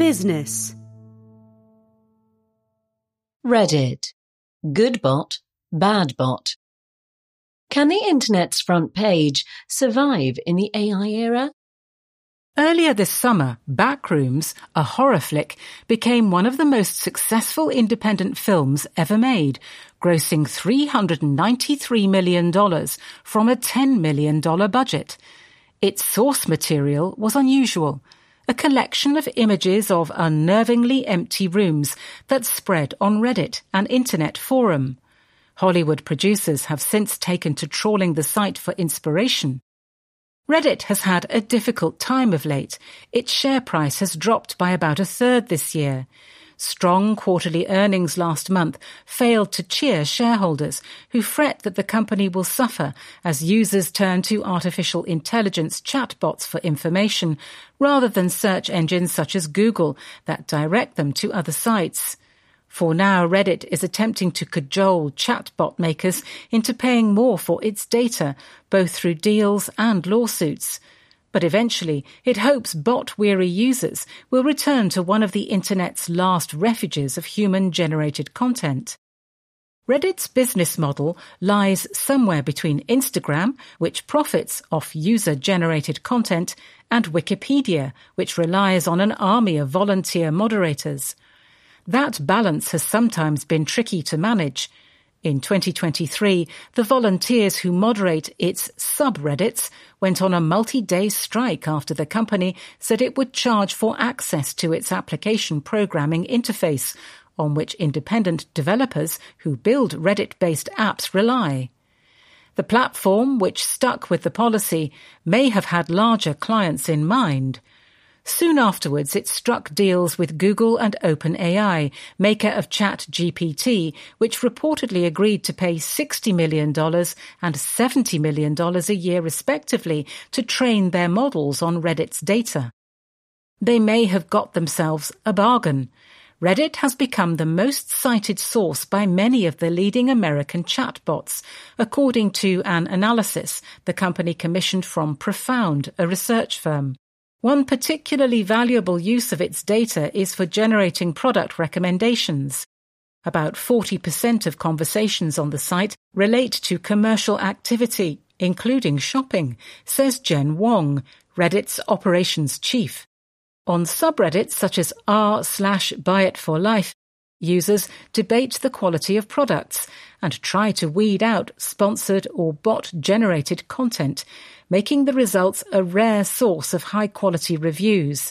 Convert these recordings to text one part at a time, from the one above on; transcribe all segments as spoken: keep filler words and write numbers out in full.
Business. Reddit. Good bot, bad bot. Can the internet's front page survive in the A I era? Earlier this summer, Backrooms, a horror flick, became one of the most successful independent films ever made, grossing three hundred ninety-three million dollars from a ten million dollars budget. Its source material was unusual, a collection of images of unnervingly empty rooms that spread on Reddit, an internet forum. Hollywood producers have since taken to trawling the site for inspiration. Reddit has had a difficult time of late. Its share price has dropped by about a third this year. Strong quarterly earnings last month failed to cheer shareholders, who fret that the company will suffer as users turn to artificial intelligence chatbots for information rather than search engines such as Google that direct them to other sites. For now, Reddit is attempting to cajole chatbot makers into paying more for its data, both through deals and lawsuits. But eventually, it hopes bot-weary users will return to one of the Internet's last refuges of human-generated content. Reddit's business model lies somewhere between Instagram, which profits off user-generated content, and Wikipedia, which relies on an army of volunteer moderators. That balance has sometimes been tricky to manage. In twenty twenty-three, the volunteers who moderate its subreddits went on a multi-day strike after the company said it would charge for access to its application programming interface, on which independent developers who build Reddit-based apps rely. The platform, which stuck with the policy, may have had larger clients in mind. Soon afterwards, it struck deals with Google and OpenAI, maker of ChatGPT, which reportedly agreed to pay sixty million dollars and seventy million dollars a year respectively to train their models on Reddit's data. They may have got themselves a bargain. Reddit has become the most cited source by many of the leading American chatbots, according to an analysis the company commissioned from Profound, a research firm. One particularly valuable use of its data is for generating product recommendations. About forty percent of conversations on the site relate to commercial activity, including shopping, says Jen Wong, Reddit's operations chief. On subreddits such as r slash buy it for life, users debate the quality of products and try to weed out sponsored or bot-generated content, making the results a rare source of high-quality reviews.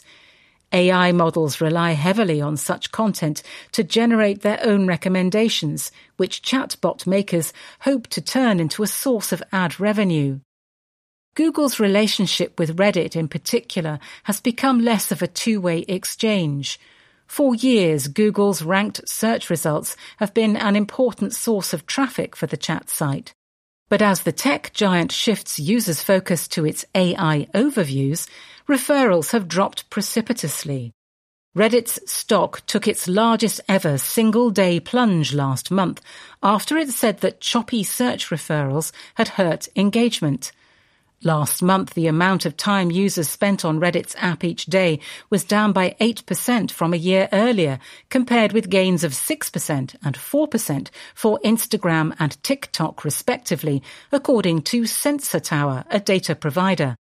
A I models rely heavily on such content to generate their own recommendations, which chatbot makers hope to turn into a source of ad revenue. Google's relationship with Reddit in particular has become less of a two-way exchange. For years, Google's ranked search results have been an important source of traffic for the chat site. But as the tech giant shifts users' focus to its A I overviews, referrals have dropped precipitously. Reddit's stock took its largest ever single-day plunge last month after it said that choppy search referrals had hurt engagement. Last month, the amount of time users spent on Reddit's app each day was down by eight percent from a year earlier, compared with gains of six percent and four percent for Instagram and TikTok respectively, according to Sensor Tower, a data provider.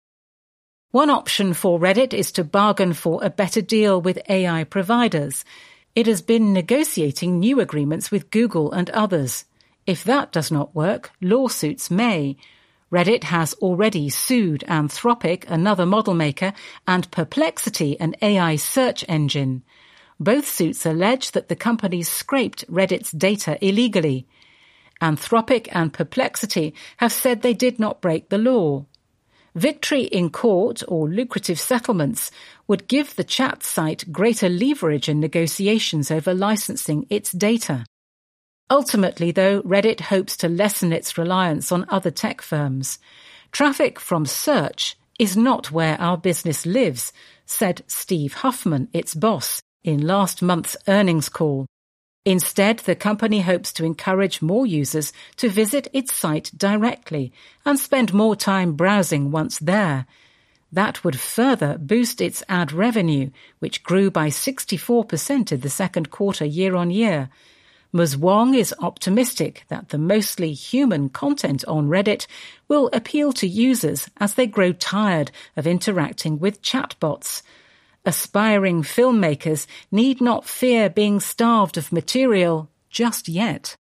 One option for Reddit is to bargain for a better deal with A I providers. It has been negotiating new agreements with Google and others. If that does not work, lawsuits may. Reddit has already sued Anthropic, another model maker, and Perplexity, an A I search engine. Both suits allege that the companies scraped Reddit's data illegally. Anthropic and Perplexity have said they did not break the law. Victory in court or lucrative settlements would give the chat site greater leverage in negotiations over licensing its data. Ultimately, though, Reddit hopes to lessen its reliance on other tech firms. Traffic from search is not where our business lives, said Steve Huffman, its boss, in last month's earnings call. Instead, the company hopes to encourage more users to visit its site directly and spend more time browsing once there. That would further boost its ad revenue, which grew by sixty-four percent in the second quarter year-on-year. Ms Wong is optimistic that the mostly human content on Reddit will appeal to users as they grow tired of interacting with chatbots. Aspiring filmmakers need not fear being starved of material just yet.